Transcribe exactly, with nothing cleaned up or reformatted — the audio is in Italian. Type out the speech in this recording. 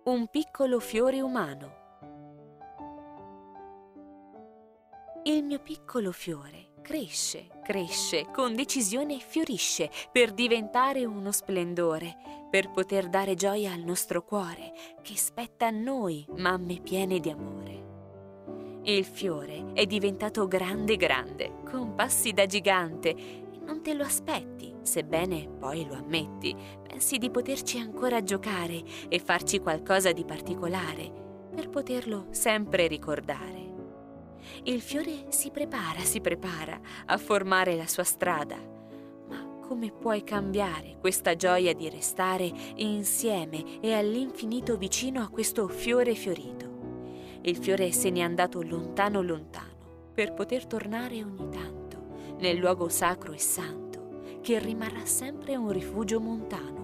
un piccolo fiore umano. Il mio piccolo fiore cresce, cresce, con decisione fiorisce per diventare uno splendore, per poter dare gioia al nostro cuore, che spetta a noi, mamme piene di amore. Il fiore è diventato grande grande, con passi da gigante, e non te lo aspetti, sebbene poi lo ammetti. Pensi di poterci ancora giocare e farci qualcosa di particolare, per poterlo sempre ricordare. Il fiore si prepara, si prepara a formare la sua strada. Ma come puoi cambiare questa gioia di restare insieme e all'infinito vicino a questo fiore fiorito? Il fiore se n'è andato lontano lontano per poter tornare ogni tanto nel luogo sacro e santo che rimarrà sempre un rifugio montano.